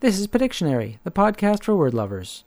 This is Pictionary, the podcast for word lovers.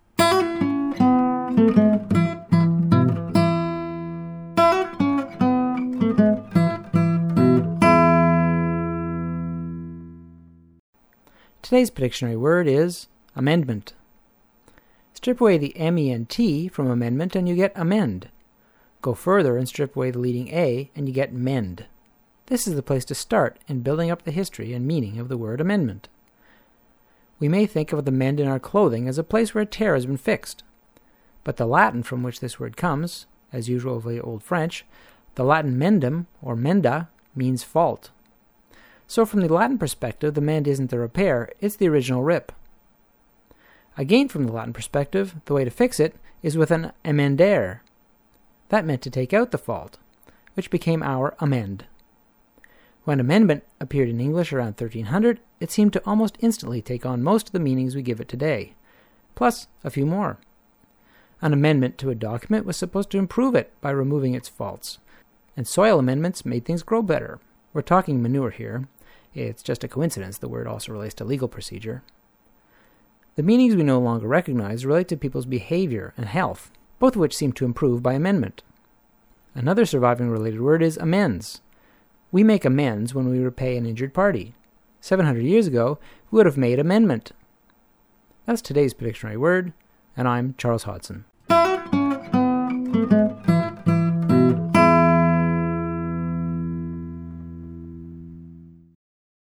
Today's Pictionary word is amendment. Strip away the M-E-N-T from amendment and you get amend. Go further and strip away the leading A and you get mend. This is the place to start in building up the history and meaning of the word amendment. We may think of the mend in our clothing as a place where a tear has been fixed. But the Latin from which this word comes, as usual via Old French, the Latin mendum, or menda, means fault. So from the Latin perspective, the mend isn't the repair, it's the original rip. Again from the Latin perspective, the way to fix it is with an emendare. That meant to take out the fault, which became our amend. When amendment appeared in English around 1300, it seemed to almost instantly take on most of the meanings we give it today, plus a few more. An amendment to a document was supposed to improve it by removing its faults, and soil amendments made things grow better. We're talking manure here. It's just a coincidence the word also relates to legal procedure. The meanings we no longer recognize relate to people's behavior and health, both of which seem to improve by amendment. Another surviving related word is amends. We make amends when we repay an injured party. 700 years ago, we would have made amendment. That's today's Pictionary word, and I'm Charles Hodson.